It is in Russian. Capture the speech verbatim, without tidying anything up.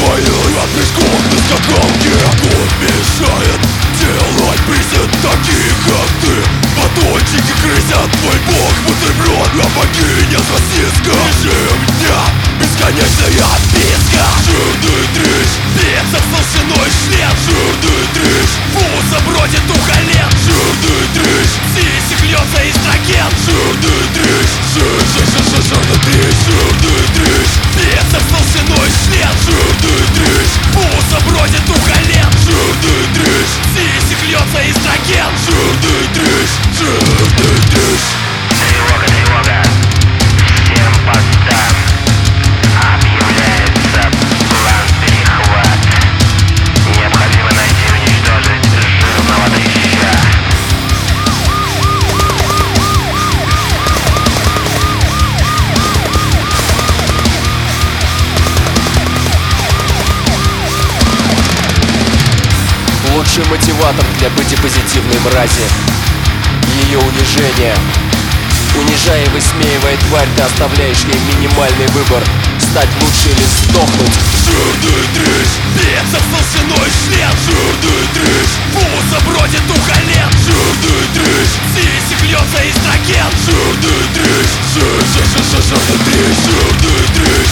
твоей от прыжков на скакалке. Огонь мешает делать присед таких, как ты. Батончики крысят твой бог бутерброд, а богиня сосиска. Режим дня, бесконечная отписка. Жирный дрищ, бицепс толщиной член. Жирный дрищ, пузо бродит у колен. Жирный дрищ, сисек льется эстроген. Жирный дрищ, жир, жир, жир, жир, жирный дрищ. Жирный дрищ, бицепс толщиной член. Жирный дрищ, пузо бродит у колен. Жирный дрищ, сисек льется эстроген. Жирный дрищ, жирный дрищ. Тревога, тревога, всем постам. Объявляется план перехват. Необходимо найти и уничтожить жирного дрища. Лучший мотиватор для бодипозитивной мрази — ее унижение. Унижая и высмеивая тварь, ты оставляешь ей минимальный выбор — стать лучше или сдохнуть. Жирный дрищ, бицепс толщиной член. Жирный дрищ, пузо бродит у колен. Жирный дрищ, сисек льется эстроген. Жирный дрищ, жир, жир, жир, жир, жирный дрищ. Жирный дрищ.